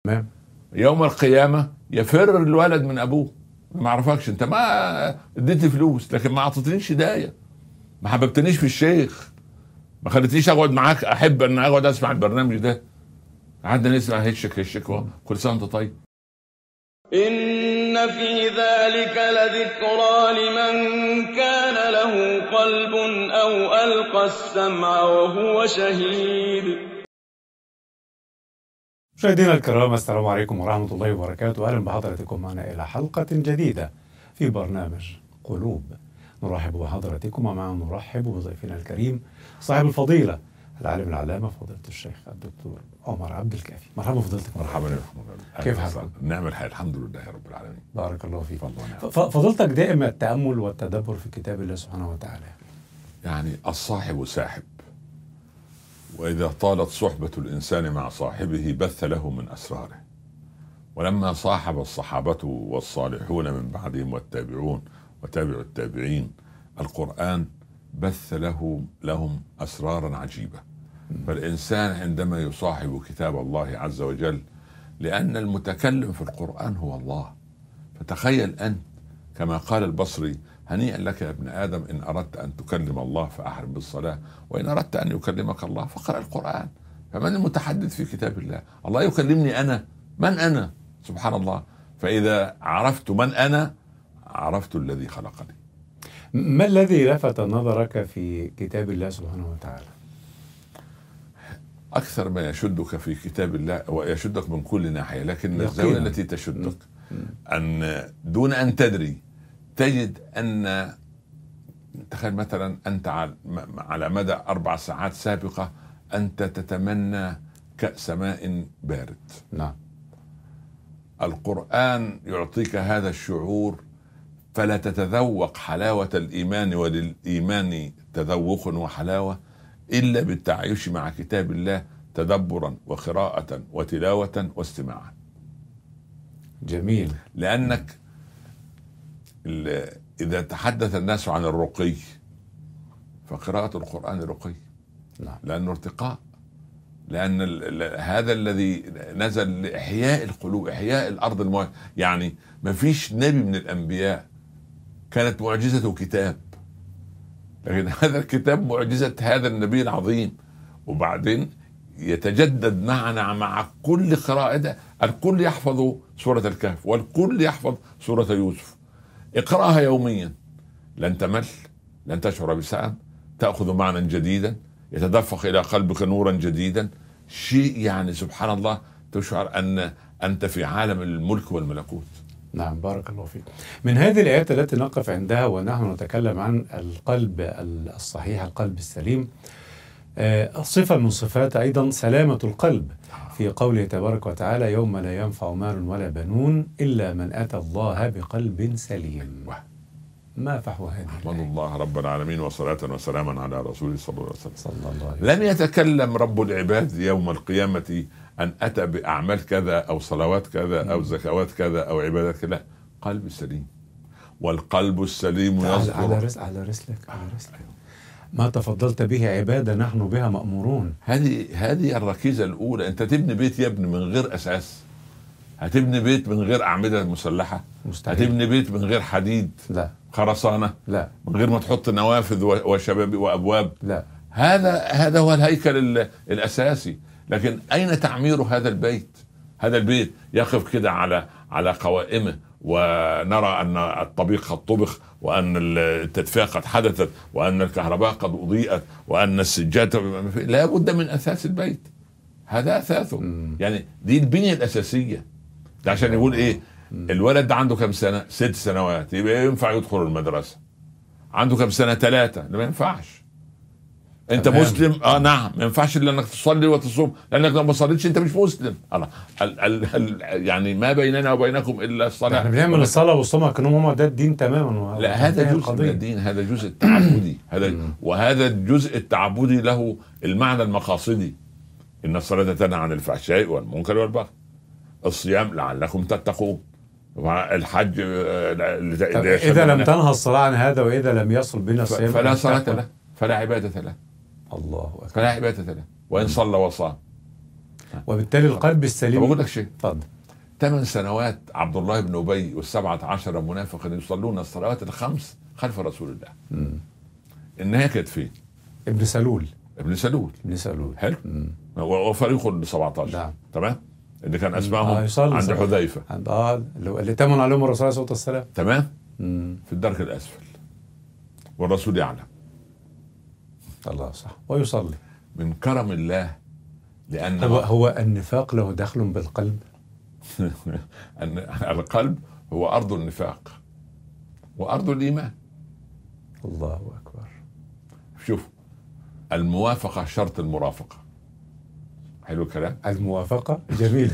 يوم القيامة يفر الولد من أبوه، ما عرفكش أنت، ما اديتني فلوس لكن ما أعطتنيش هداية، ما حببتنيش في الشيخ، ما خلتنيش أقعد معاك أحب أن أقعد أسمع البرنامج ده. قعدنا نسمع هشك هشك كل سنة وأنت طيب. إن في ذلك لذكرى لمن كان له قلب أو ألقى السمع وهو شهيد. مشاهدينا الكرام، السلام عليكم ورحمة الله وبركاته. أهلا بحضراتكم معنا إلى حلقة جديدة في برنامج قلوب. نرحب بحضراتكم ومعنا نرحب بضيفنا الكريم صاحب الفضيلة العالم العلامة فضيلة الشيخ الدكتور عمر عبد الكافي. مرحبا فضيلتك. مرحبا. كيف حالك؟ نعم الحال، الحمد لله رب العالمين. بارك الله فيك. فضيلتك دائما التأمل والتدبر في كتاب الله سبحانه وتعالى. يعني الصاحب ساحب، وإذا طالت صحبة الإنسان مع صاحبه بث له من أسراره. ولما صاحب الصحابة والصالحون من بعدهم والتابعون وتابع التابعين القرآن بث لهم أسرارا عجيبة. فالإنسان عندما يصاحب كتاب الله عز وجل، لأن المتكلم في القرآن هو الله، فتخيل أنت كما قال البصري: هنيئا لك يا ابن آدم إن أردت أن تكلم الله فأحرم بالصلاة، وإن أردت أن يكلمك الله فقرأ القرآن. فمن المتحدث في كتاب الله؟ الله يكلمني أنا، من أنا؟ سبحان الله. فإذا عرفت من أنا عرفت الذي خلقني. ما الذي لفت نظرك في كتاب الله سبحانه وتعالى؟ أكثر ما يشدك في كتاب الله ويشدك من كل ناحية، لكن الزاوية التي تشدك أن دون أن تدري تجد أن، تخيل مثلا أنت على مدى 4 ساعات سابقة أنت تتمنى كأس ماء بارد. نعم. القرآن يعطيك هذا الشعور، فلا تتذوق حلاوة الإيمان، وللإيمان تذوق وحلاوة، إلا بالتعايش مع كتاب الله تدبرا وقراءة وتلاوة واستماعا. جميل. لأنك إذا تحدث الناس عن الرقي فقراءة القرآن رقي. نعم. لأنه ارتقاء، لأن هذا الذي نزل لإحياء القلوب، إحياء الأرض يعني ما فيش نبي من الأنبياء كانت معجزته كتاب، لكن هذا الكتاب معجزة هذا النبي العظيم. وبعدين يتجدد معنا مع كل قراءة. الكل يحفظ سورة الكهف والكل يحفظ سورة يوسف. اقرأها يوميا، لن تمل، لن تشعر بسعة، تأخذ معنى جديدا، يتدفق إلى قلبك نورا جديدا. شيء يعني سبحان الله، تشعر أن أنت في عالم الملك والملكوت. نعم، بارك الله فيك. من هذه الآيات التي نقف عندها ونحن نتكلم عن القلب الصحيح، القلب السليم، صفة من صفات أيضا سلامة القلب، في قوله تبارك وتعالى: يوم لا ينفع مال ولا بنون إلا من أتى الله بقلب سليم. ما فحوى هذه الآية؟ أحمد الله رب العالمين وصلاة وسلاما على رسوله صلى الله عليه وسلم. لن يتكلم رب العباد يوم القيامة أن أتى بأعمال كذا أو صلوات كذا أو زكوات كذا أو عبادات كذا. قلب سليم، والقلب السليم يصدر على رسلك ما تفضلت به عبادة نحن بها مأمورون. هذه الركيزة الأولى. أنت تبني بيت يا ابني من غير أساس، هتبني بيت من غير أعمدة مسلحة، مستحيل. هتبني بيت من غير حديد، لا. خرسانة، لا. من غير ما تحط نوافذ وشبابي وأبواب، لا. هذا هو الهيكل الأساسي. لكن أين تعمير هذا البيت؟ هذا البيت يقف كده على قوائمه، ونرى أن الطبيخ قد طبخ، وأن التدفئة قد حدثت، وأن الكهرباء قد أضيئت، وأن السجادة. لا بد من أساس البيت، هذا أساسه. يعني دي البنية الأساسية. ده عشان يقول إيه؟ الولد ده عنده كم سنة؟ 6 سنوات، يبقى ينفع يدخل المدرسة. عنده كم سنة؟ 3. ما ينفعش. انت مسلم؟ نعم. ما ينفعش الا انك تصلي وتصوم، لانك لو ما صليتش انت مش مسلم. الله يعني ما بيننا وبينكم الا الصلاه. احنا بنعمل الصلاه والصوم كانوا هم ده الدين تماما. لا، هذا جزء من الدين، هذا جزء التعبدي. وهذا الجزء التعبدي له المعنى المقاصدي: ان الصلاه تنهى عن الفحشاء والمنكر والبغي. الصيام لعلكم تتقون. الحج اذا لم تنهى الصلاه عن هذا، واذا لم يصل بنا الصيام فلا صلاه له، فلا عباده له. الله أكبر. فلا عبادة له وإن صلى وصام. وبالتالي القلب طب السليم. أقول لك شيء، اتفضل. 8 سنوات عبد الله بن أبي وال17 منافقا يصلون الصلوات الخمس خلف رسول الله. النهاية كانت فين؟ ابن سلول. ابن سلول. ابن سلول. حلو. وفريق ال 17. نعم. تمام. اللي كان اسمائهم عند صلى. حذيفة. عند اللي تمن عليهم الرسول عليه الصلاة والسلام. تمام. في الدرك الأسفل والرسول يعلم. الله صح. ويصلي. من كرم الله، لأن هو النفاق له دخل بالقلب. أن القلب هو أرض النفاق وأرض الإيمان. الله أكبر. شوف، الموافقة شرط المرافقة. حلو الكلام. الموافقة جميل.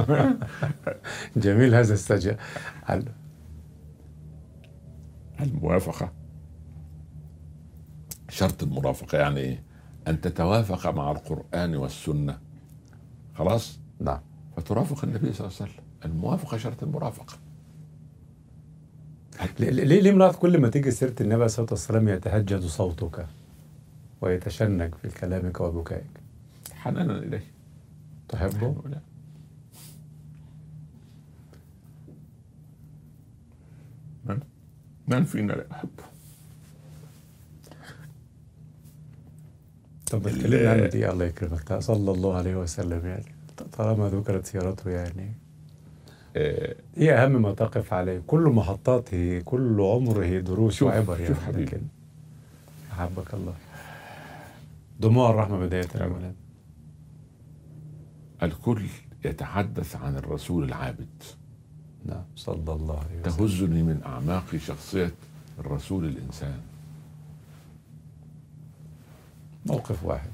جميل هذا السجع. الموافقة شرط المرافقة، يعني إيه؟ أن تتوافق مع القرآن والسنة، خلاص؟ نعم. فترافق النبي صلى الله عليه وسلم. الموافقة شرط المرافقة. ليه ملاحظ كل ما تيجي سيرة النبي صلى الله عليه وسلم يتهجد صوتك ويتشنج في كلامك وبكائك؟ حنانا إليه. تحبه؟ من فينا لا يحبه؟ طب اتكلمنا عنه دي. الله يكرمك. صلى الله عليه وسلم، يعني طالما ذكرت سيرته، يعني ايه اهم ما تقف عليه؟ كل محطاته، كل عمره دروس وعبر. شوف حبيبي، لكن احبك الله. دموع الرحمة بداية الأولاد. الكل يتحدث عن الرسول العابد. نعم صلى الله عليه وسلم. تهزني من أعماق شخصية الرسول الإنسان. موقف واحد.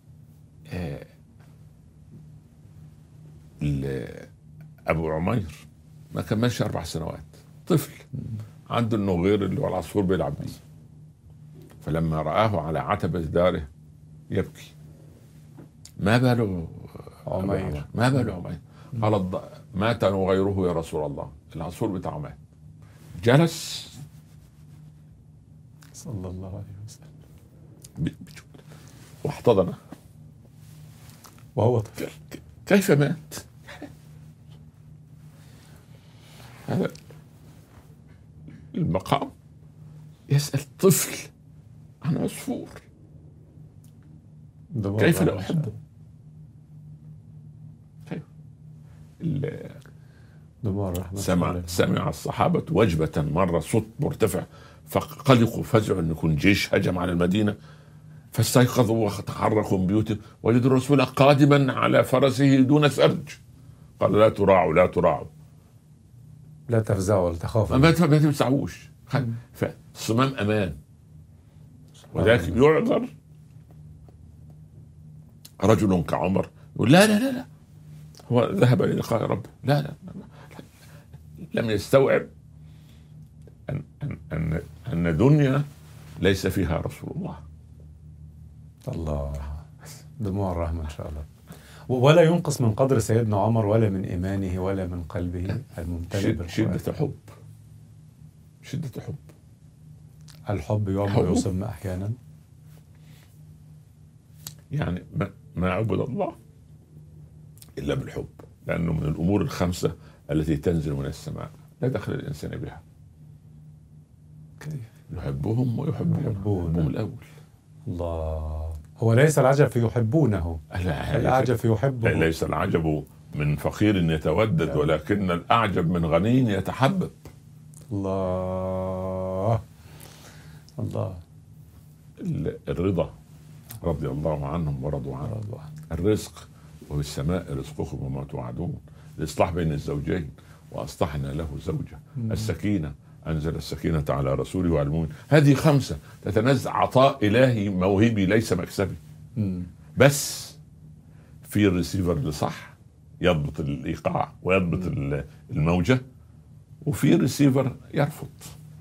أبو عمير ما كملش 4 سنوات، طفل عنده النغير اللي هو العصفور بيلعب بيه، فلما رآه على عتبة داره يبكي. ما باله عمير؟ ما باله عمير؟ قال مات نغيره يا رسول الله، العصفور بتاعه مات. جلس صلى الله عليه وسلم واحتضنه وهو طفل. كيف مات؟ هذا المقام يسأل طفل عن عصفور، كيف لا أحبه؟ دموع الرحمة. سمع الصحابة وجبة مرة صوت مرتفع، فقلقوا فزعوا أن يكون جيش هجم على المدينة، فاستيقظوا وتحركوا من بيوتهم، وجدوا الرسول قادما على فرسه دون سرج. قال لا تراعوا لا تراعوا، لا تفزعوا ولا تخافوا، ما تفزعوش، فالصمام أمان. وذلك يعذر رجل كعمر يقول لا لا لا لا، هو ذهب للقاء ربه، لا لا لم يستوعب أن دنيا ليس فيها رسول الله. الله. دموع الرحمة إن شاء الله. ولا ينقص من قدر سيدنا عمر ولا من إيمانه ولا من قلبه الممتلئ بالقرآن. شدة حب، شدة حب. الحب يعمى ويصم أحيانا. يعني ما عبد الله إلا بالحب، لأنه من الأمور الخمسة التي تنزل من السماء لا دخل الإنسان بها. كيف؟ يحبهم ويحبهم الأول. الله. هو ليس العجب في يحبونه، الأعجب في يحبه. ليس العجب من فقير يتودد، ولكن الأعجب من غني يتحبب. الله الله. الرضا رضي الله عنهم ورضوا عنه. الرزق وفي السماء رزقكم وما توعدون. الإصلاح بين الزوجين وأصلحنا له زوجة. السكينة أنزل السكينة على رسوله وعلى المؤمنين. هذه 5 تتنزع عطاء إلهي موهبي ليس مكسبي. بس في الريسيفر اللي صح يضبط الإيقاع ويضبط الموجة، وفي ريسيفر يرفض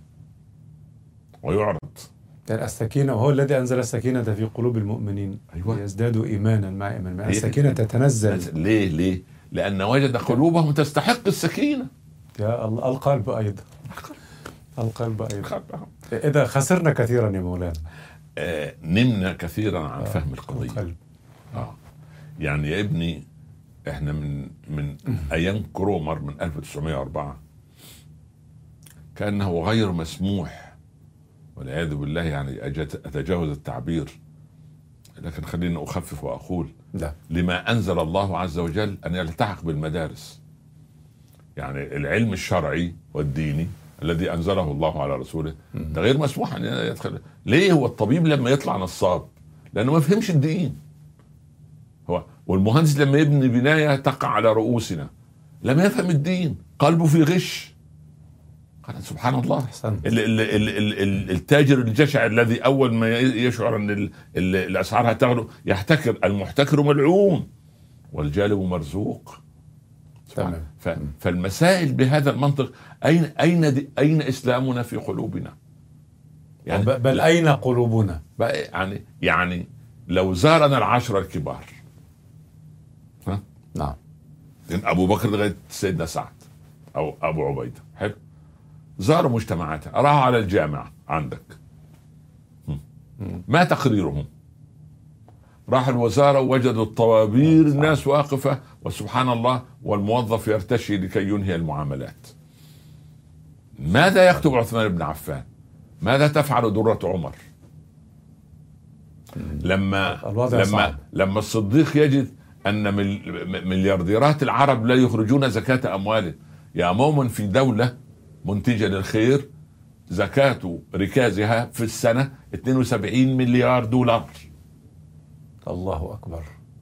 ويعرض. السكينة، وهو الذي أنزل السكينة في قلوب المؤمنين. أيوة. يزدادوا إيمانا مع إيمان. السكينة تتنزل. ليه؟ لأن وجد قلوبهم تستحق السكينة. يا الله. القلب أيضا. القلب أيضا. إذا خسرنا كثيرا يا مولانا. نمنا كثيرا عن فهم القضية. القلب. يعني يا ابني احنا من ايام كرومر من 1904 كانه غير مسموح، والعياذ بالله يعني اتجاوز التعبير، لكن خليني اخفف واقول لا. لما انزل الله عز وجل ان يلتحق بالمدارس. يعني العلم الشرعي والديني الذي انزله الله على رسوله ده غير مسموح ان يدخل. ليه؟ هو الطبيب لما يطلع نصاب لانه ما فهمش الدين، هو والمهندس لما يبني بنايه تقع على رؤوسنا لم يفهم الدين، قلبه في غش. سبحان الله. التاجر الجشع الذي اول ما يشعر ان الاسعار هتغلو يحتكر، المحتكر ملعون والجالب مرزوق. تمام. فالمسائل بهذا المنطق اين اسلامنا في قلوبنا؟ يعني بل اين قلوبنا؟ يعني لو زارنا العشرة الكبار، ها؟ نعم، من ابو بكر لغايه سيدنا سعد او ابو عبيده، حلو، زاروا مجتمعاتها، راحوا على الجامعة عندك، ما تقريرهم؟ راح الوزارة ووجدوا الطوابير الناس واقفة وسبحان الله والموظف يرتشي لكي ينهي المعاملات. ماذا يكتب عثمان بن عفان؟ ماذا تفعل درة عمر؟ لما الصديق يجد أن مليارديرات العرب لا يخرجون زكاة أموالهم. يا مؤمن في دولة منتجة للخير زكاة ركازها في السنة 72 مليار دولار. الله أكبر.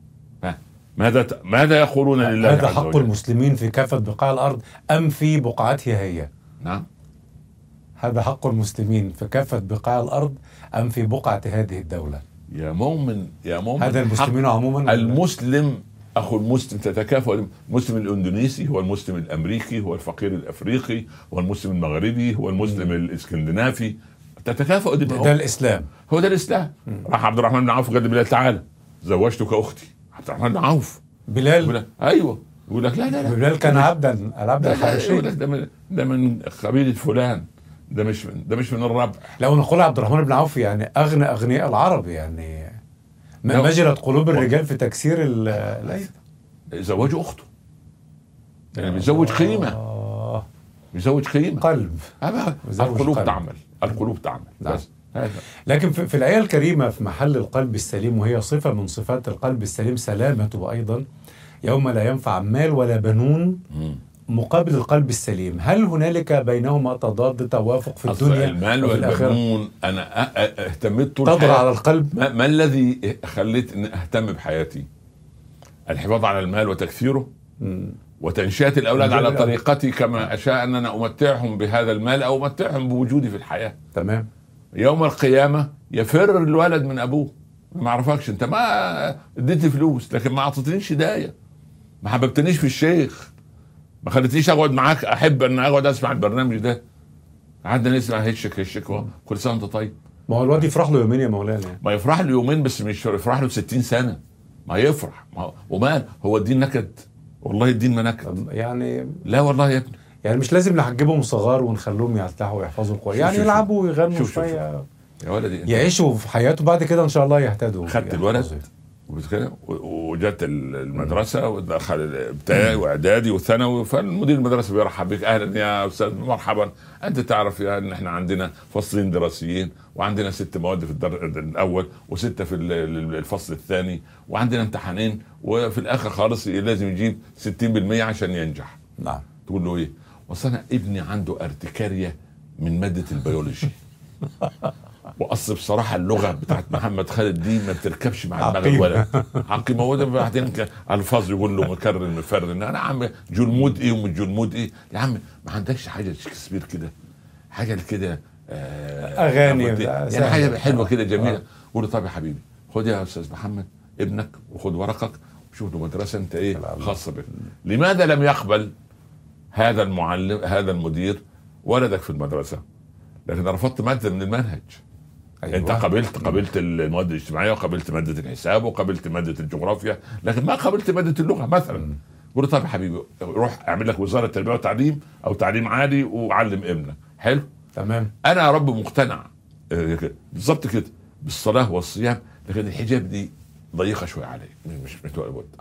ماذا يقولون لله؟ هذا حق المسلمين في كافة بقاع الأرض أم في بقعتها هي؟ نعم، هذا حق المسلمين في كافة بقاع الأرض أم في بقعة هذه الدولة؟ يا مؤمن هذا المسلمين عموما. المسلم أخو المسلم تتكافئ. المسلم الإندونيسي هو المسلم الأمريكي، هو الفقير الأفريقي، هو المسلم المغربي، هو المسلم الإسكندنافي، تتكافئ. ده الإسلام. هو ده الإسلام. راح عبد الرحمن بن عوف قال لبلال تعالى زوجتك أختي. عبد الرحمن بن عوف. بلال أيوه يقول لك لا بلال كان عبدا، العبد الحبشي. يقول لك ده من قبيلة فلان، ده مش من الربع. لو نقول عبد الرحمن بن عوف يعني أغنى أغنياء العرب، يعني مجرت قلوب الرجال في تكسير الأيدي. زوجوا أخته، يعني بيزوج قيمة، بيزوج قيمة قلب. القلوب تعمل، القلوب تعمل. بس لكن في الآية الكريمة في محل القلب السليم، وهي صفة من صفات القلب السليم سلامته أيضا، يوم لا ينفع مال ولا بنون مقابل القلب السليم. هل هنالك بينهما تضاد توافق في الدنيا؟ المال والبنون أنا اهتمت طول تضغط على القلب. ما الذي خليت أن أهتم بحياتي؟ الحفاظ على المال وتكثيره وتنشئة الأولاد على طريقتي كما أشاء أن أنا أمتعهم بهذا المال أو أمتعهم بوجودي في الحياة. تمام. يوم القيامة يفر الولد من أبوه، ما عرفكش أنت، ما اديتني فلوس لكن ما أعطتنيش هداية، ما حببتنيش في الشيخ، ما خلتنيش أقعد معاك أحب أن أقعد أسمع البرنامج ده، قعدنا نسمع هشك كل سنة وأنت طيب. ما هو الواد يفرح له يومين يا مولانا. ما يفرح له يومين بس مش يفرح له 60 سنة. ما يفرح ومال. هو الدين نكد؟ والله الدين ما نكد يعني. لا والله يا ابني، يعني مش لازم نحجبهم صغار ونخلوهم يرتاحوا ويحفظوا القرآن، يعني يلعبوا ويغنوا شوية يا ولدي، يعيشوا في حياته بعد كده ان شاء الله يهتدوا. خدت الولد وجت المدرسة ودخل ابتدائي واعدادي وثانوي، فالمدير المدرسة بيرحب بك، اهلا يا استاذ مرحبا، انت تعرف يا ان احنا عندنا فصلين دراسيين وعندنا 6 مواد في الاول و6 في الفصل الثاني وعندنا امتحانين وفي الاخر خالص لازم يجيب 60% عشان ينجح. نعم. تقول له ايه؟ وصلنا ابني عنده ارتكارية من مادة البيولوجي واصل بصراحه اللغه بتاعت محمد خالد دي ما بتركبش مع دماغ الولد. عقيمه وده بعدين الفاظ يقول له مكرر مفرر. انا عم جلمود ايه ومن جلمود ايه يا عم؟ ما عندكش حاجه شكسبير كده، حاجه كده اغاني يعني حاجه حلوه كده جميله. قول له طب يا حبيبي خد يا استاذ محمد ابنك وخد ورقك وشوف له مدرسه انت ايه خاصه بك. لماذا لم يقبل هذا المعلم هذا المدير ولدك في المدرسه لكن رفضت ماده من المنهج؟ أيوة. انت قبلت المواد الاجتماعيه وقبلت ماده الحساب وقبلت ماده الجغرافيا لكن ما قبلت ماده اللغه مثلا. قول طب يا حبيبي روح اعمل لك وزاره التربيه والتعليم او تعليم عالي وعلم ابنك. حلو تمام. انا يا رب مقتنع بالظبط كده بالصلاه والصيام لكن الحجاب دي ضيقه شويه عليك، مش متوقف.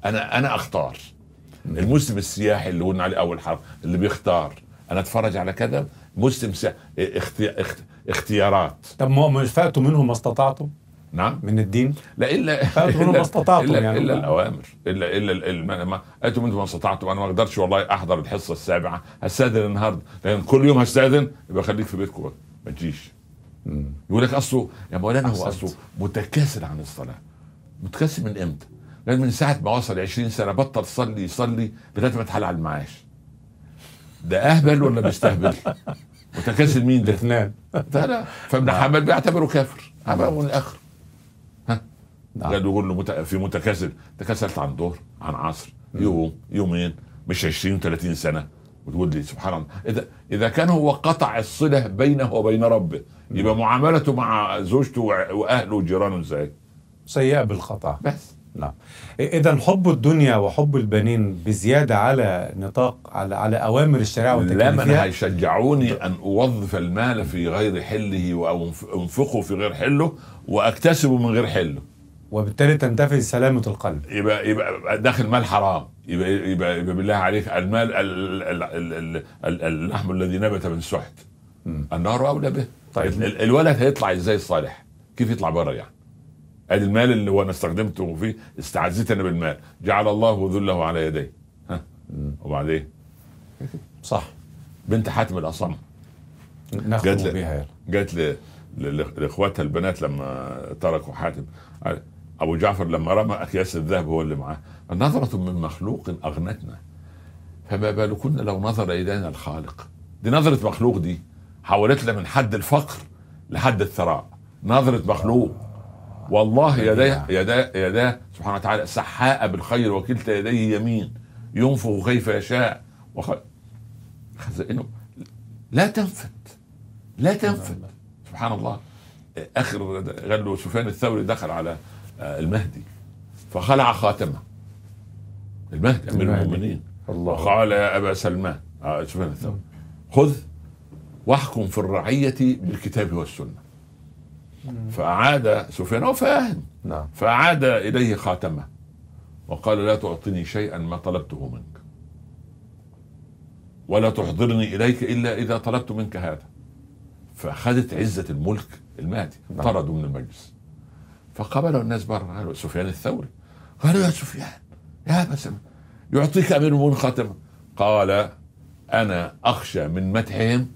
انا اختار. المسلم السياحي اللي قلنا عليه اول حرف اللي بيختار، انا اتفرج على كذا مسلم اختيارات. طب ما فاتوا منهم ما استطعتم نعم من الدين؟ لا الا فاتوا منهم ما استطعتم إلا الاوامر، الا ما اتوا منهم ما استطعتم. انا ما اقدرش والله احضر الحصه السابعه، هستاذن النهارده، لان كل يوم هستاذن، يبقى خليك في بيتكم ما تجيش. يقول لك اصله يا مولانا هو اصله متكاسل عن الصلاه. متكاسل من امتى؟ لان من ساعه ما وصل 20 سنه بطل يصلي لغايه ما اتحل على المعاش. ده اهبل ولا بيستهبل؟ متكاسل مين ده؟ الاثنين. لا فابن حنبل بيعتبره كافر من الاخر. قالوا يقول له في متكاسل، تكاسلت عن ظهر عن عصر يوم يومين مش 20 و30 سنه، وتقول لي سبحان الله. اذا كان هو قطع الصله بينه وبين ربه، يبقى معاملته مع زوجته واهله وجيرانه ازاي؟ سيئة بالقطع. بس نعم. إذا حب الدنيا وحب البنين بزيادة على نطاق على أوامر الشريعة والتكليفية. لا، من هيشجعوني أن أوظف المال في غير حله أو أنفقه في غير حله وأكتسبه من غير حله، وبالتالي تنتفي سلامة القلب. يبقى داخل مال حرام. يبقى بالله عليك المال اللحم الذي نبت من سحت النار أولى به. طيب الولد هيطلع إزاي الصالح؟ كيف يطلع بره يعني؟ ادي المال اللي هو انا استخدمته فيه، استعزيت انا بالمال، جعل الله ذله على يديه. وبعدين صح. بنت حاتم الاصم جات لاخواتها البنات لما تركوا حاتم، ابو جعفر لما رمى اكياس الذهب هو اللي معاه، نظرة من مخلوق اغنتنا فما بالكن لو نظر الينا الخالق. دي نظرة مخلوق، دي حولتنا من حد الفقر لحد الثراء. نظرة مخلوق والله. يداه سبحانه وتعالى سحاء بالخير وكلتا يديه يمين ينفخ كيف يشاء خزائنه لا تنفت. سبحان الله. اخر قال له سفيان الثوري دخل على المهدي فخلع خاتمه، المهدي امير المؤمنين، وقال يا ابا سلمان سفيان الثوري خذ واحكم في الرعيه بالكتاب والسنه. فأعاد سفيان فاهم، فأعاد إليه خاتمه وقال لا تعطني شيئا ما طلبته منك ولا تحضرني إليك إلا إذا طلبت منك هذا. فأخذت عزة الملك المهدي، طردوا من المجلس فقبلوا الناس برا. قالوا سفيان الثوري، قالوا يا سفيان يا بس يعطيك أمير المؤمنين خاتمه. قال أنا أخشى من مدحهم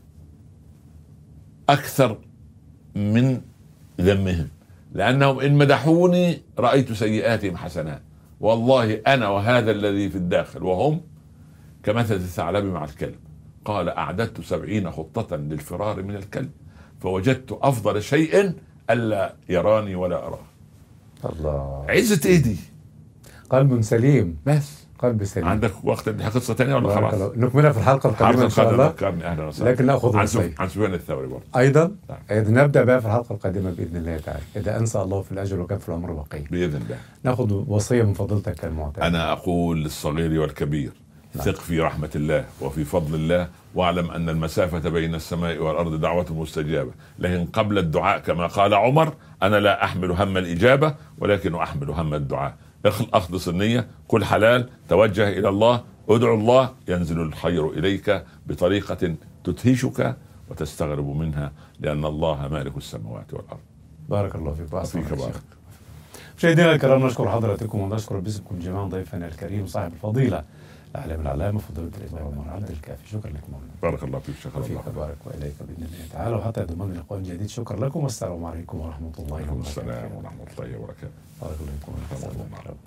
أكثر من ذمهم، لأنهم إن مدحوني رأيت سيئاتهم حسنات، والله أنا وهذا الذي في الداخل وهم كمثل الثعلب مع الكلب. قال أعددت 70 خطة للفرار من الكلب فوجدت أفضل شيء ألا يراني ولا أراه. الله، عزة إيه دي؟ قلب سليم. بس قلب سليم. عندك وقت قصة تانية ولا خلاص؟ نكملها في الحلقة القادمة إن شاء الله. أهلا وسهلا. لكن نأخذ عن سفيان الثوري برضه أيضا. نبدأ بقى في الحلقة القادمة بإذن الله تعالى، إذا أنسى الله في الأجر وكان في العمر بقية بإذن الله. نأخذ وصية من فضيلتك كالمعتاد. أنا أقول للصغير والكبير ثق في رحمة الله وفي فضل الله، واعلم أن المسافة بين السماء والأرض دعوة مستجابة، لكن قبل الدعاء كما قال عمر أنا لا أحمل هم الإجابة ولكن أحمل هم الدعاء. أخلص النية، كل حلال، توجه إلى الله، ادعو الله ينزل الخير إليك بطريقة تدهشك وتستغرب منها، لأن الله مالك السماوات والأرض. بارك الله فيك. بارك. مشاهدينا الكرام، نشكر حضراتكم ونشكر باسمكم جميعا ضيفنا الكريم صاحب الفضيلة العالم العلامة فضيلة الإمام عمر عبد الكافي. شكرا لكم. بارك الله فيك. شكرا الله. بارك وإليك بإذن الله تعالى، وحتى ضمان لقاء جديد. شكرا لكم والسلام عليكم ورحمة الله وبركاته. السلام ورحمة الله وبركاته. بارك الله فيكم.